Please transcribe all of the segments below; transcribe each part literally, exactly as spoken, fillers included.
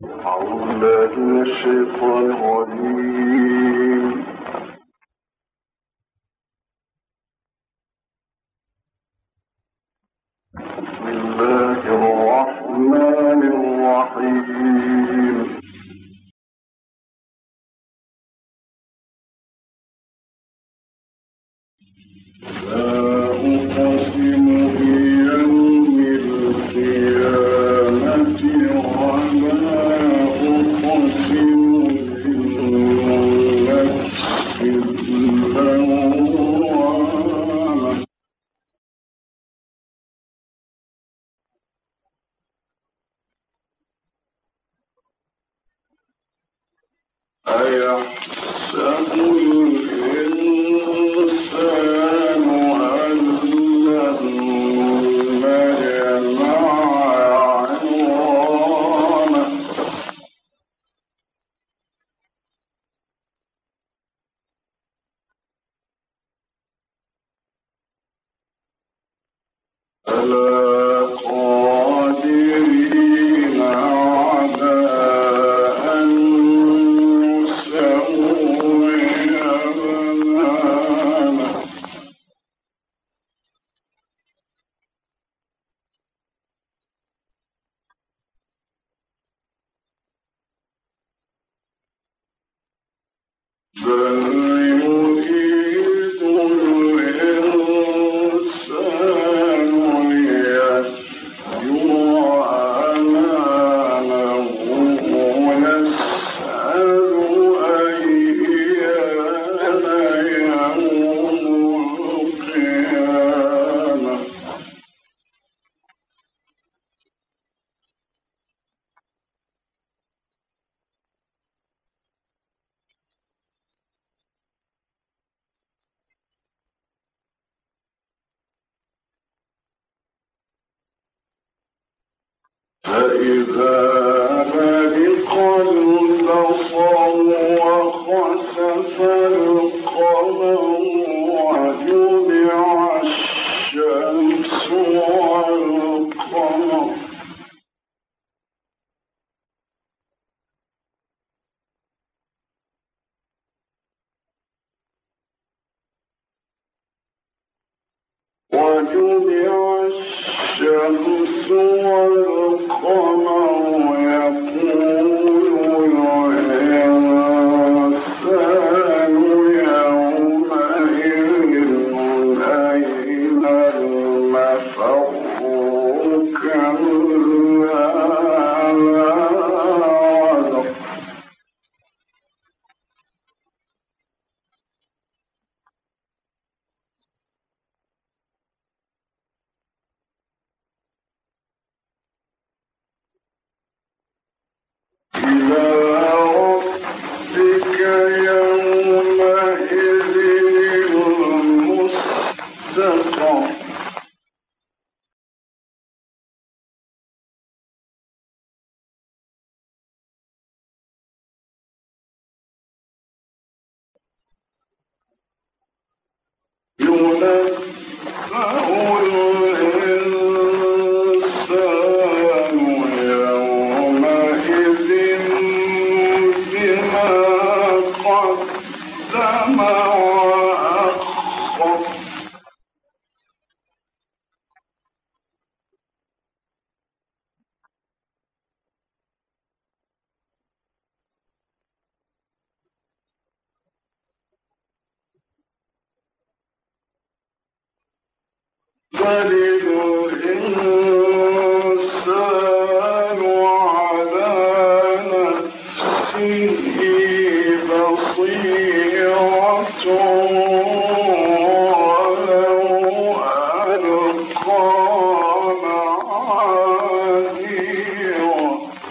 أعوذ بالله من الشيطان الرجيم. بسم الله الرحمن الرحيم. لا أقسم بيوم القيامة ولا أقسم بالنفس اللوامة. أيحسب الإنسان أن لن نجمع عظامه. ألا قادرين على أن نسوي بنانه. بل يريد الإنسان ليفجر أمامه ويسأل أيان يوم القيامة. فإذا برق البصر وخسف القمر وجمع الشمس والقمر وجمع الشمس والقمر يقول الإنسان يومئذ أين المفر كلا لا وزر. إلى ربك يومئذ المستقر. ينبأ الإنسان يومئذ بما قدم وأخر. بل الإنسان على نفسه بصيرة ولو ألقى معاذيره.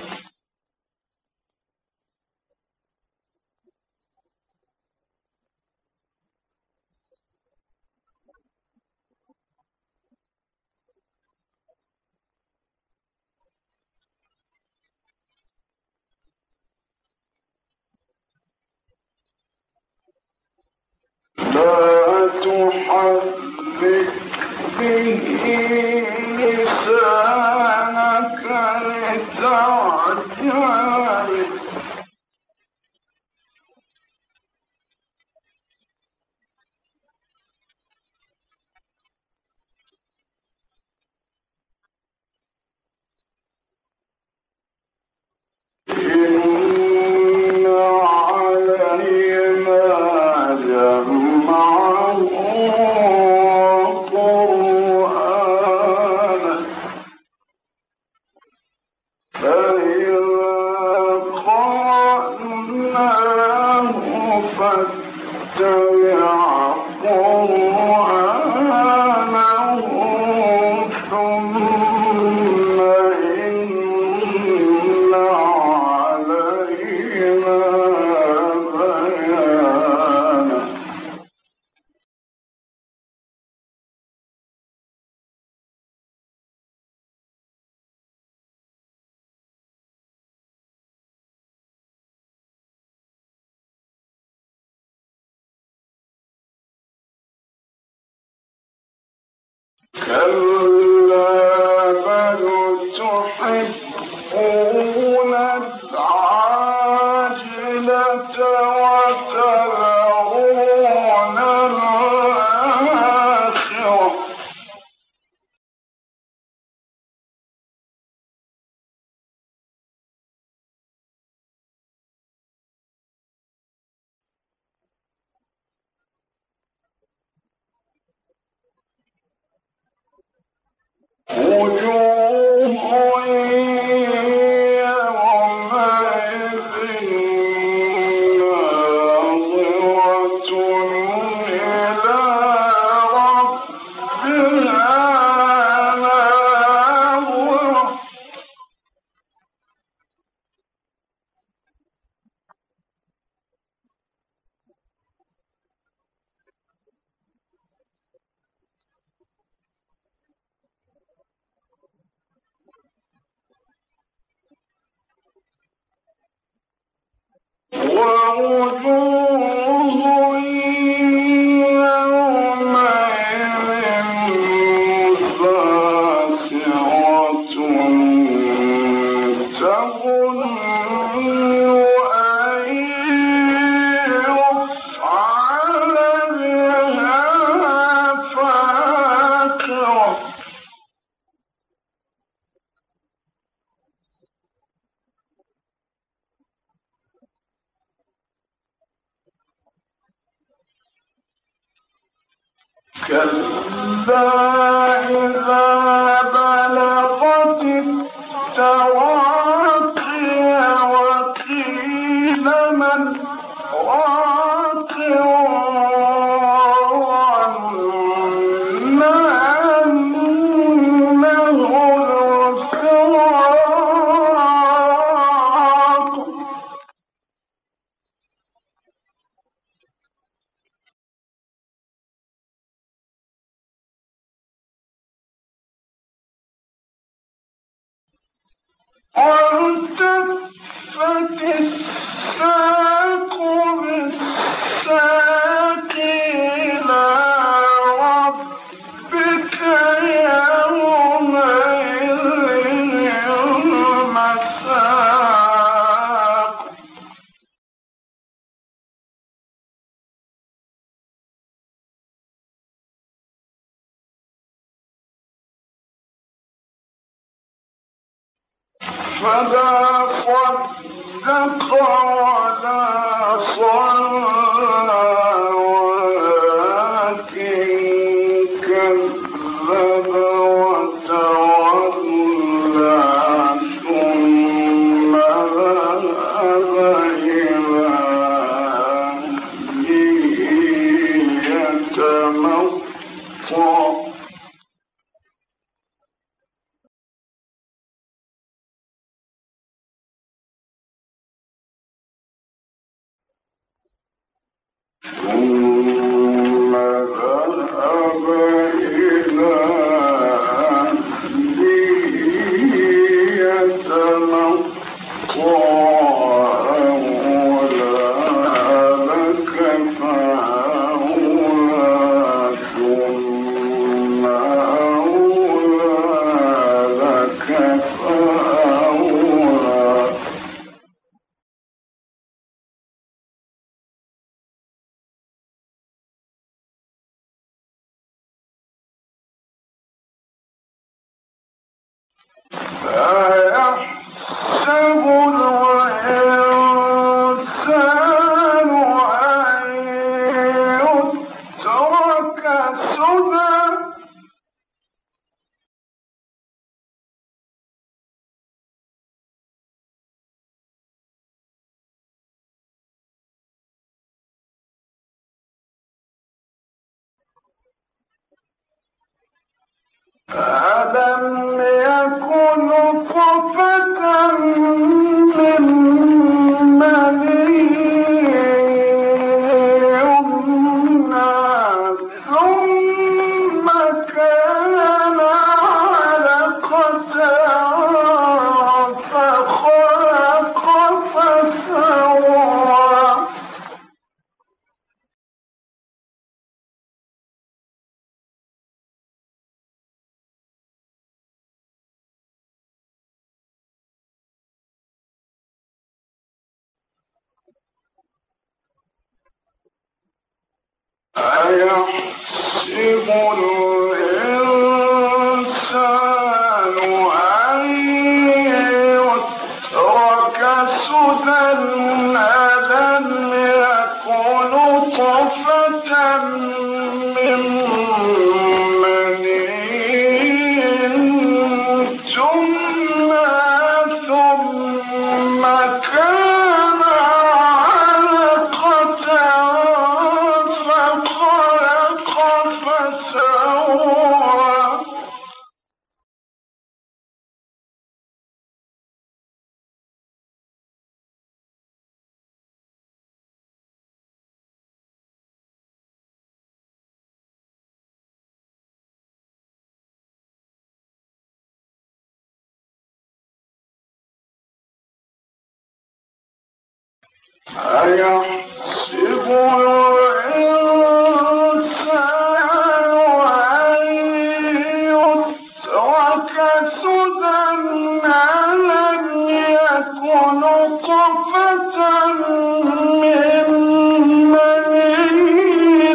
لا تحرك به لسانك لتعجل كلا بل تحبون العاجلة وتذرون الآخرة وجوه يومئذ ناظرة إلى ربها ناظرة ووجوه يومئذ باسرة تظن أن يفعل بها فاقرة كلا إذا بلغت التراقي وقيل من راق وظن أنه الفراق والتفت الساق بالساق إلى ربك يومئذ المساق فلا صدق ولا صلى ولكن كذب وتولى ثم ذهب إلى أهله يتمطى ثم ذهب إلى أهله يتمطى أولى لك فأولى ثم أولى لك فأولى أيحسب ألم يكن نطفة من مني يمنى ثم كان علقة فخلق فسوى أيحسب الإنسان أن يترك سدى ألم يكن نطفة من مني تمنى ثم كان علقة فخلق فسوى أيحسب الإنسان أن يترك سدى ألم يكن نطفة من مني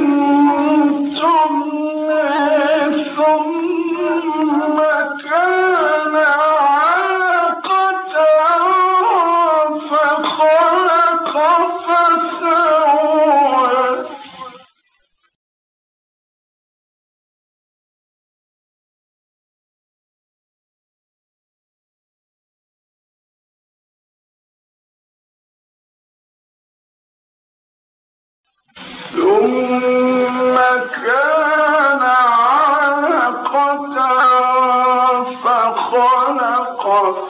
تمنى ثم كان علقة فخلق فسوى ثم كان علقة فخلق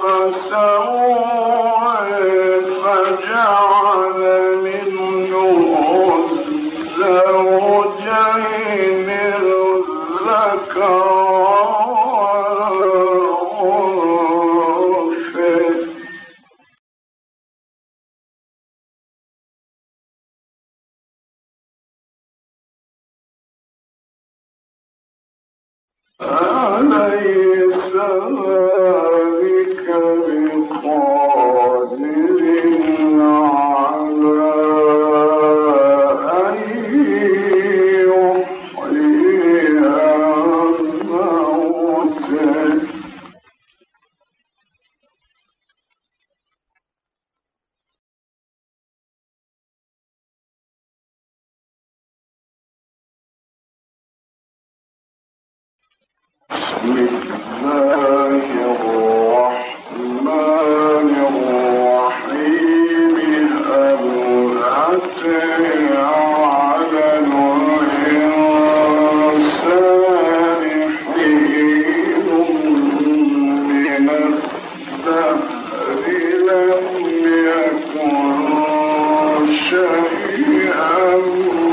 فسوى فجعل منه الزوجين الذكر أليس ذلك بقادر على أن يحيي الموتى بسم الله الرحمن الرحيم هل أتى على الإنسان حين من الدهر لم يكن شيئا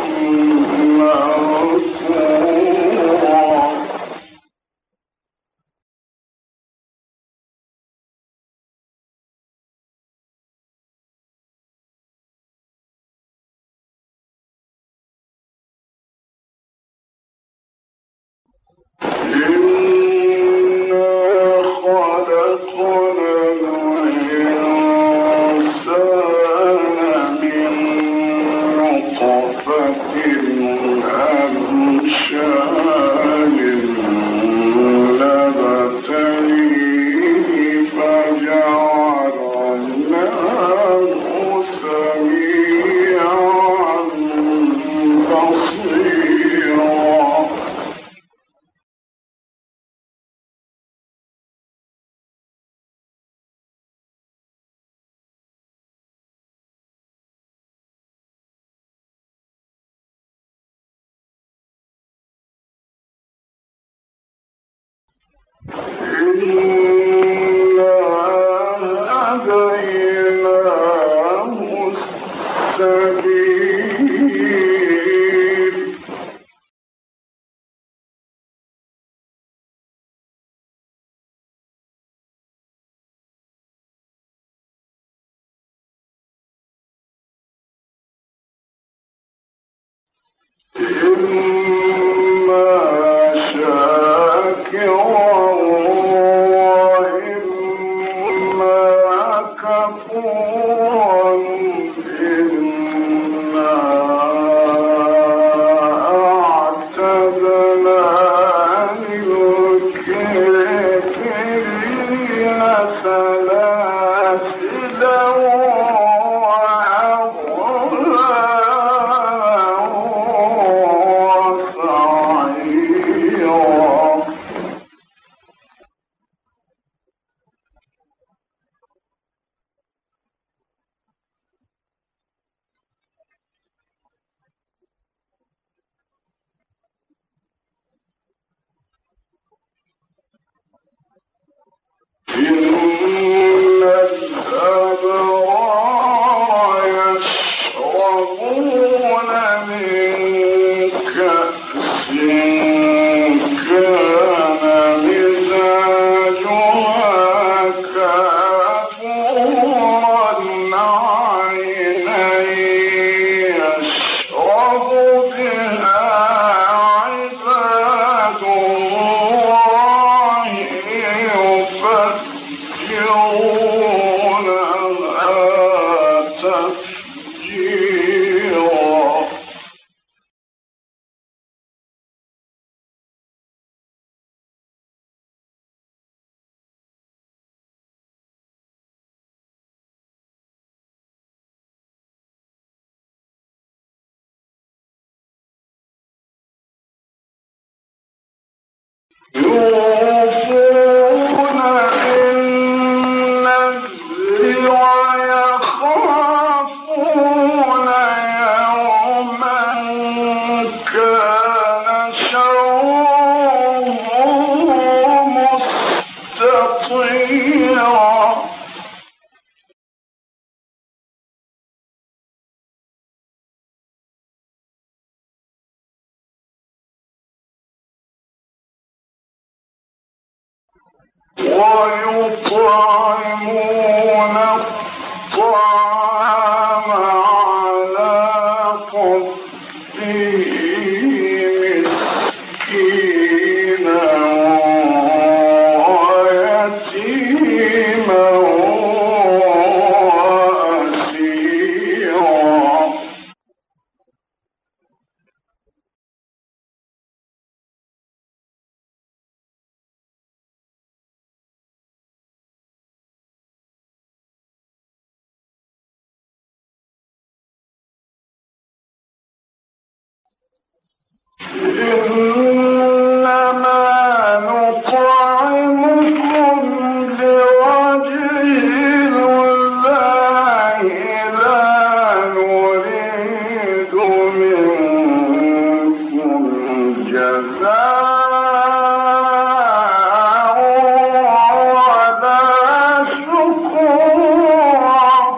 ويطعمون الطعام على حبه مسكينا ويتيما وأسيرا. إنما نطعمكم لوجه الله لا نريد منكم جزاء ولا شكورا.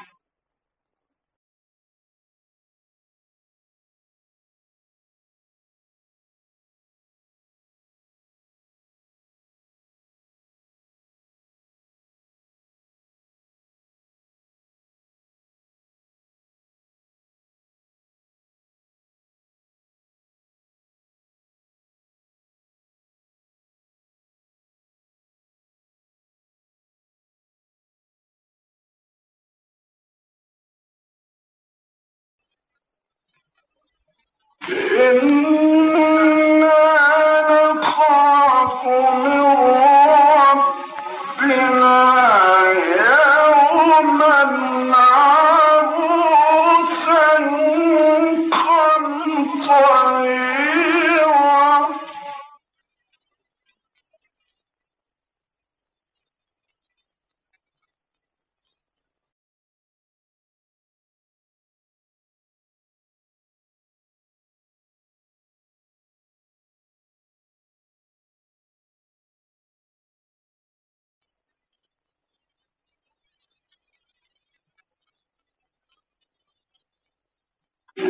إنا نخاف من ربنا يوما عبوسا قمطريرا.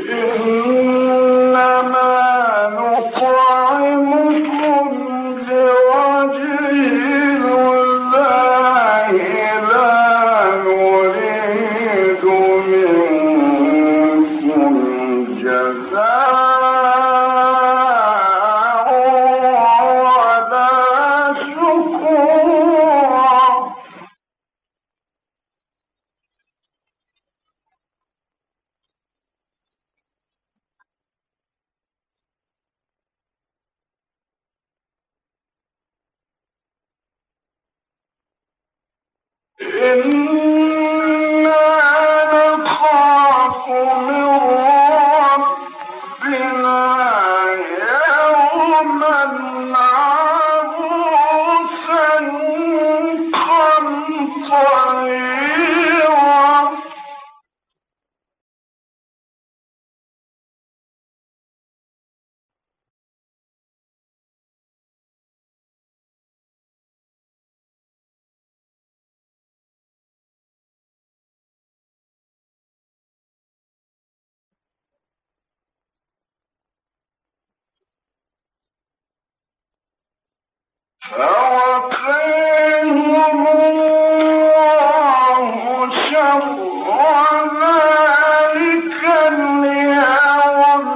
فوقاهم الله شر ذلك اليوم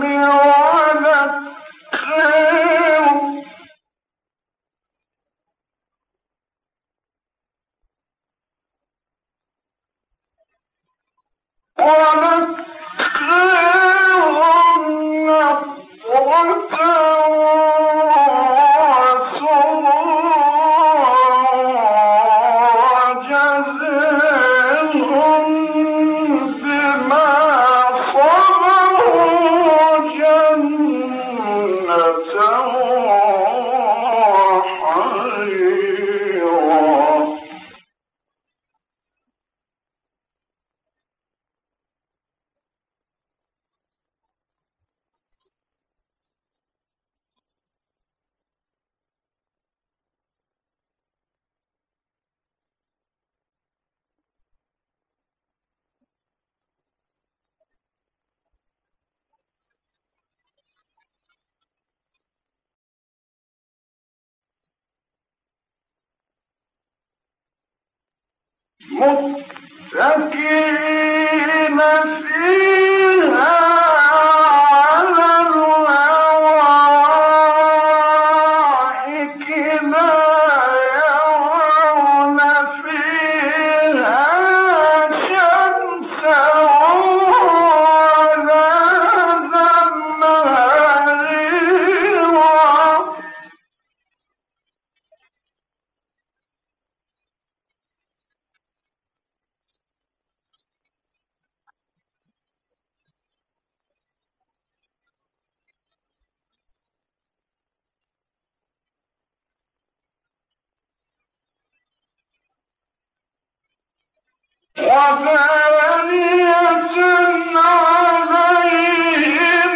ولقاهم ولقاهم نضرة متكئين فيها على الأرائك لا يرون فيها شمسا ولا زمهريرا وَدَانِيَةً عَلَيْهِمْ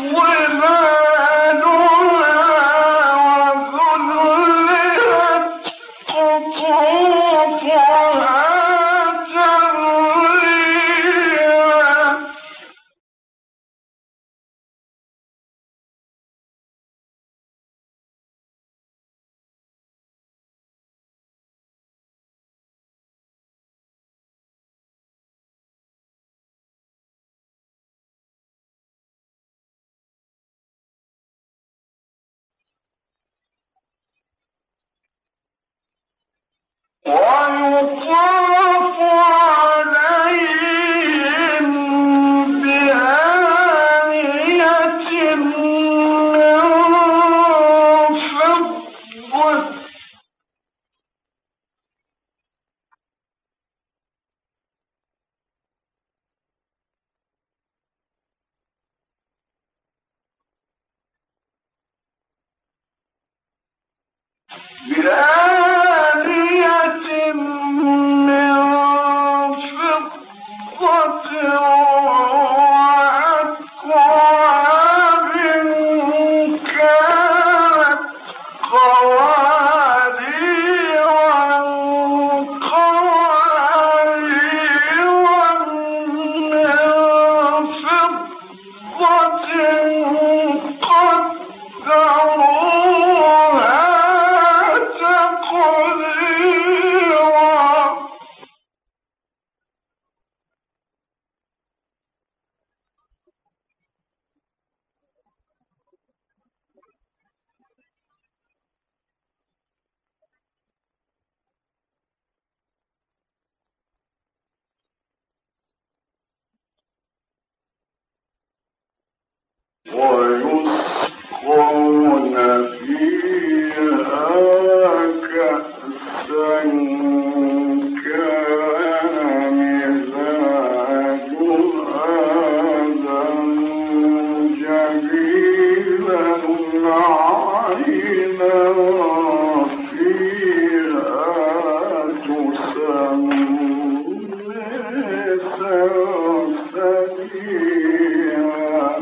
ظِلَالُهَا وَذُلِّلَتْ قُطُوفُهَا تَذْلِيلًا وَيُطَافُ عَلَيْهِم بِآنِيَةٍ مِّن فِضَّةٍ بآنية من فضة وأكواب كانت قوارير قوارير من فضة ويسقون فيها كأسا كان مزاجها زنجبيلا عينا فيها تسمى سلسبيلا.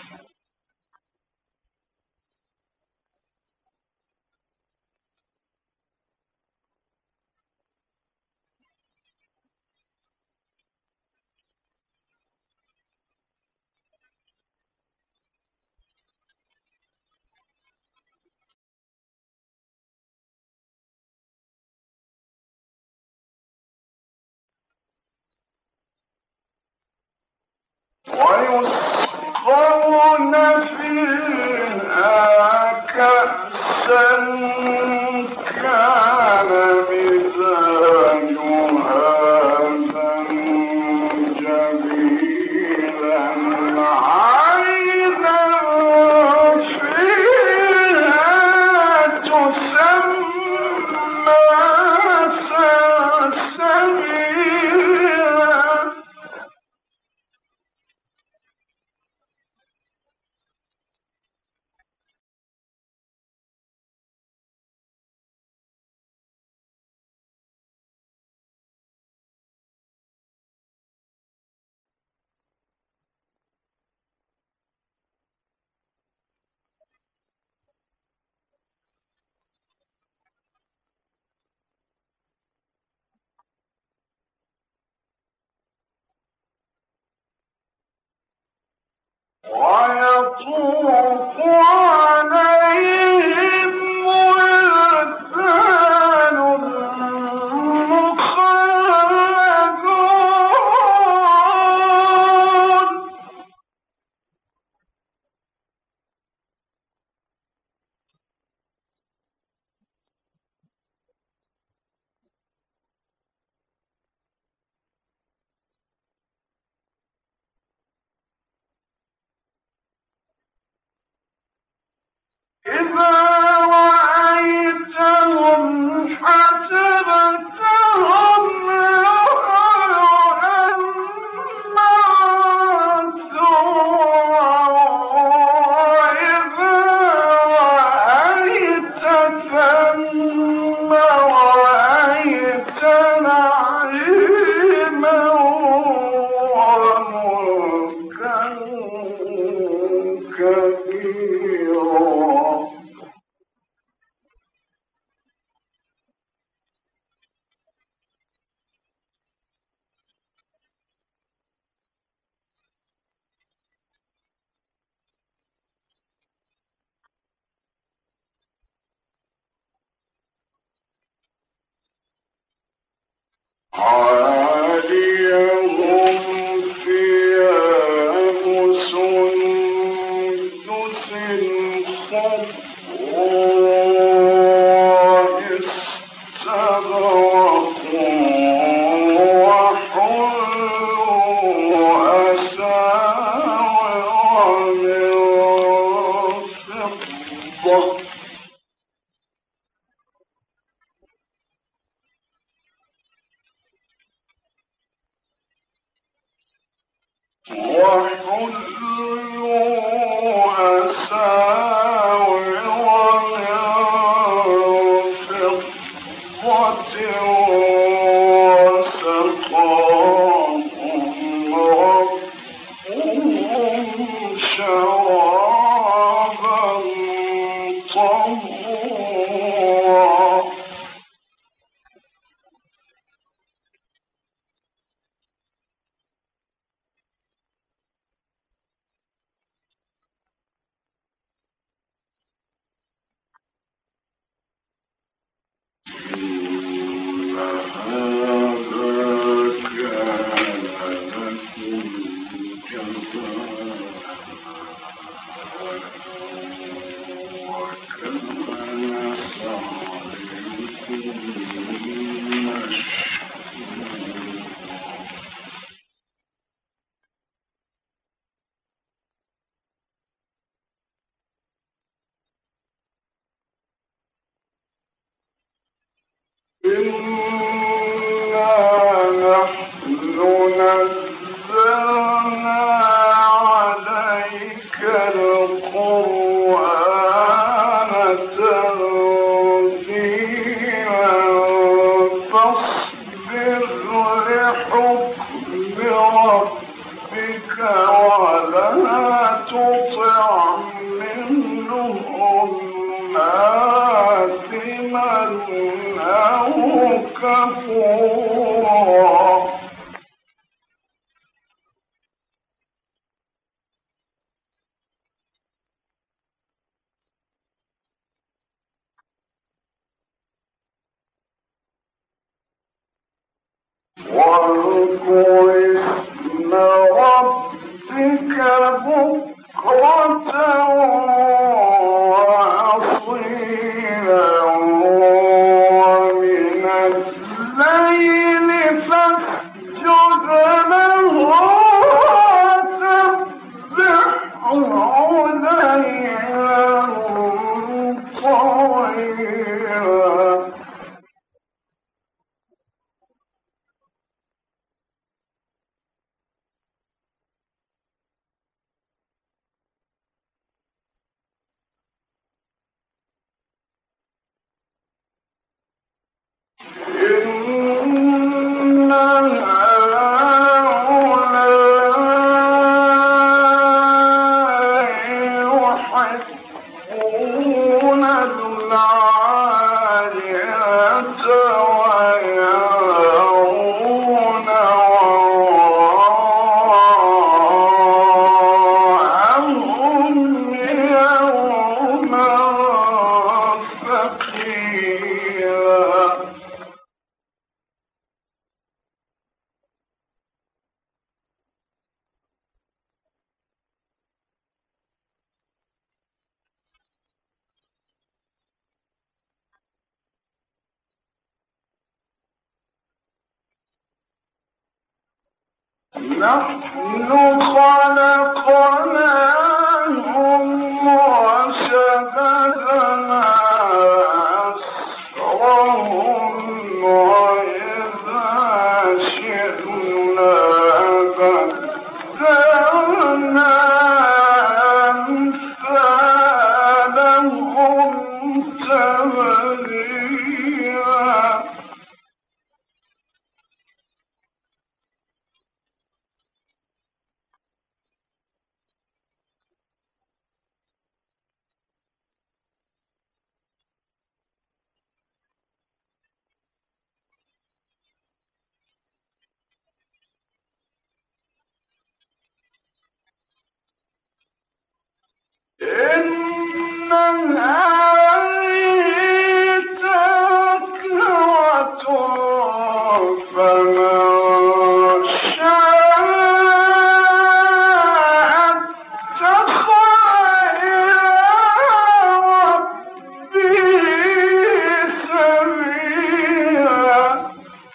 ويسقون فيها كأسا كان مزاجها زنجبيلا عينا فيها تسمى سلسبيلا. ويطوف عليهم ولدان مخلدون إذا رأيتهم حسبتهم لؤلؤا منثورا وإذا رأيت ثم رأيت نعيما وملكا كبيرا. عاليهم ثياب سندس خضر واستبرق وحلوا أساور من فضة وحلوا أساور من فضة وسقاهم ربهم شرابا طهورا. ربك ولا تطع منهم آثما أو كفورا واذكر اسم ربك بكرة وأصيلا ومن الليل فاسجد له وسبحه ليلا طويلا إن هؤلاء يحبون العاجلة ويذرون وراءهم يوما ثقيلا نحن خلقناهم وشددنا أسرهم وإذا شئنا بدلنا أمثالهم تبديلا إن هذه تذكرة فمن شاء اتخذ إلى ربه سبيلا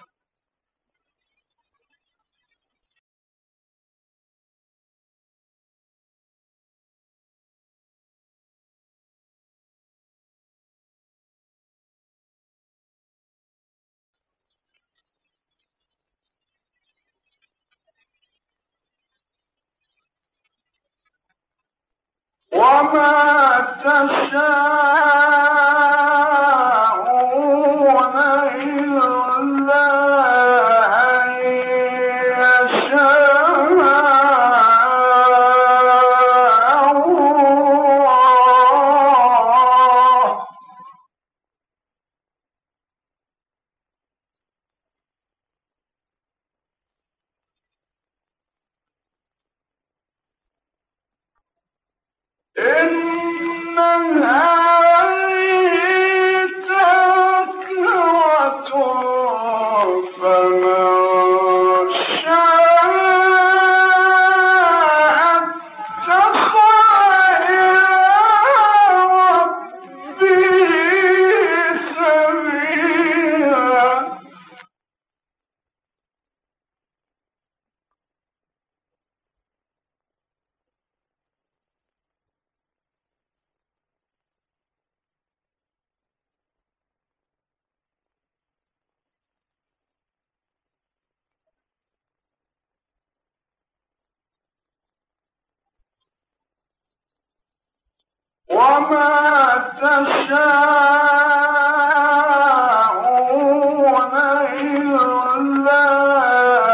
وما تشاءون إلا أن يشاء الله إن هذه تذكرة فمن شاء اتخذ إلى ربه سبيلا وما تشاءون إلا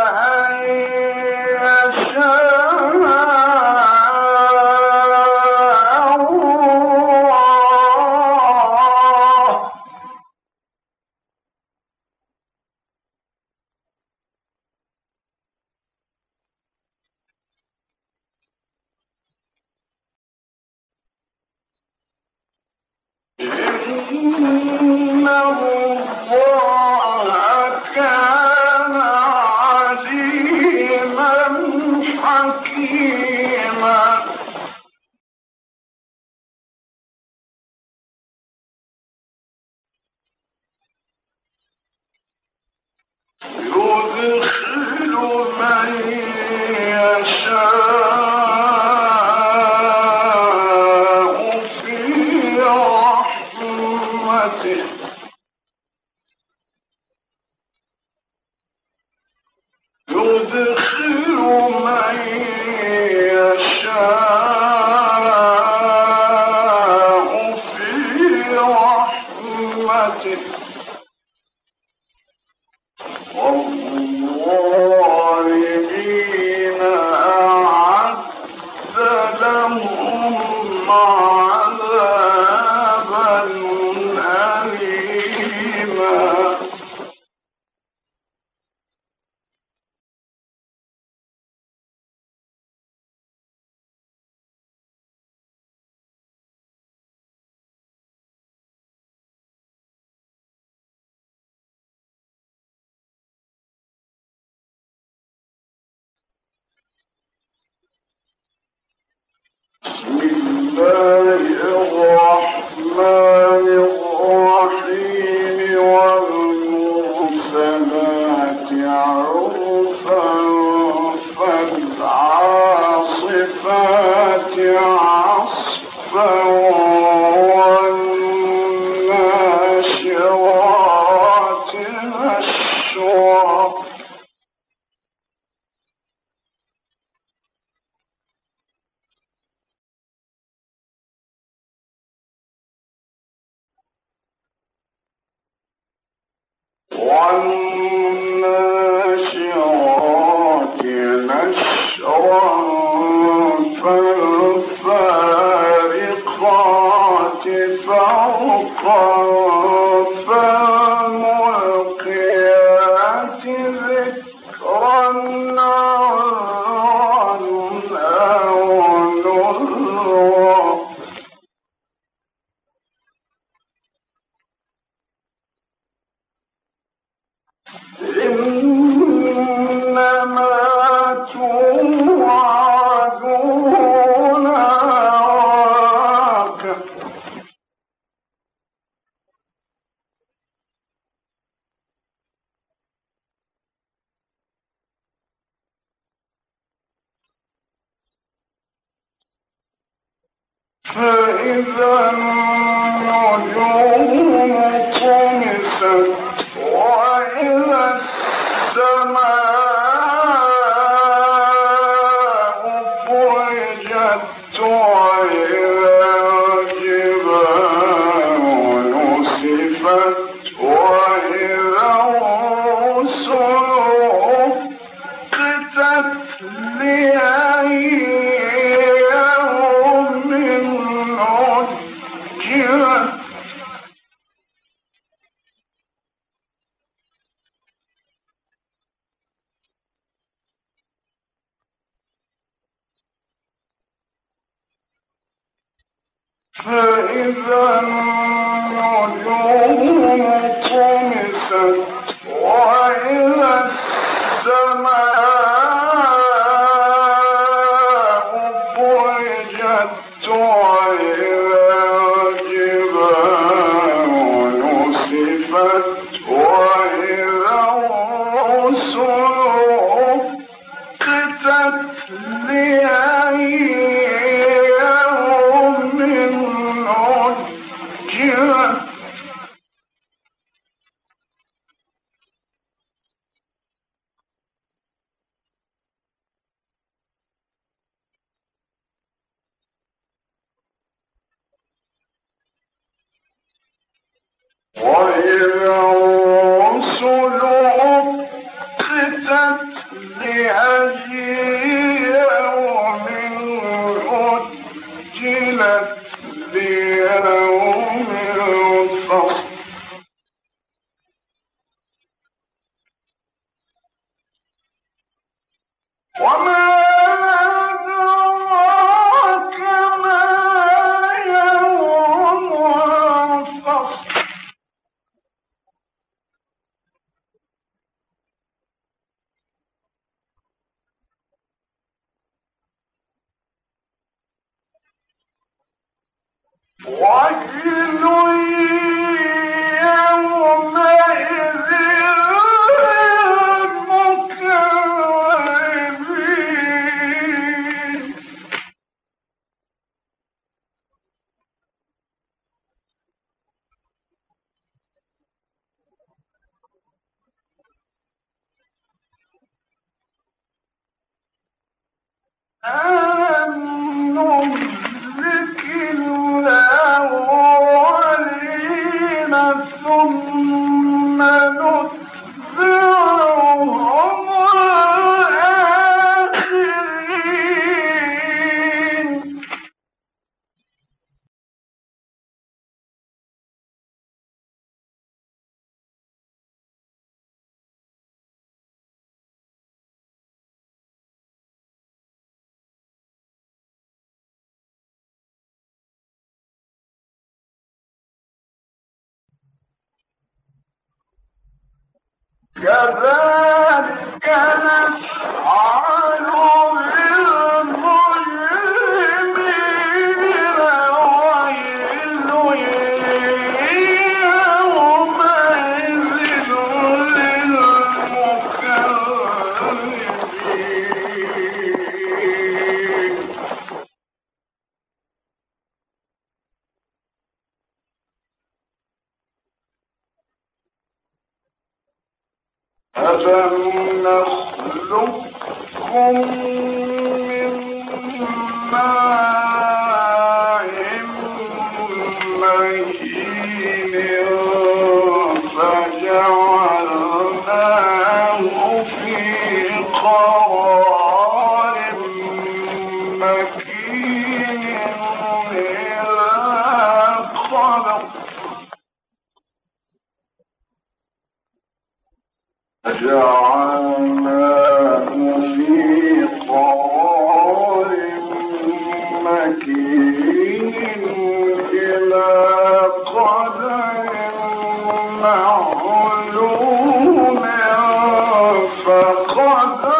إن الله كان عليما حكيما يدخل من يشاء في رحمته يدخل من يشاء في رحمته والظالمين أعد لهم عذابا أليما بسم الله الرحمن الرحيم والمرسلات عرفا فالعاصفات عصفا والناشرات نشرا والناشرات نشرا فالفارقات فرقا فالملقيات ذكرا عذرا أو نذرا إنما توعدون لواقع فإذا النجوم طمست وإذا السماء فرجت وإذا الجبال نسفت وإذا الرسل أقتت لأي يوم أجلت فإذا النجوم طمست وإذا السماء فرجت وإذا الجبال نسفت وإذا الرسل أقتت لأي يوم أجلت وإذا الرسل أقتت لأي يوم أجلت ليوم الفصل وما أدراك ما يوم الفصل ويل يومئذ للمكذبين ألم نهلك الأولين ثم نتبعهم الآخرين كذلك نفعل بالمجرمين ويل يومئذ للمكذبين ألم نخلقكم من ماء مهين فجعلناه في قرار مكين إلى قدر جعلناه في قرار مكين إلى قدر معلوم فقدر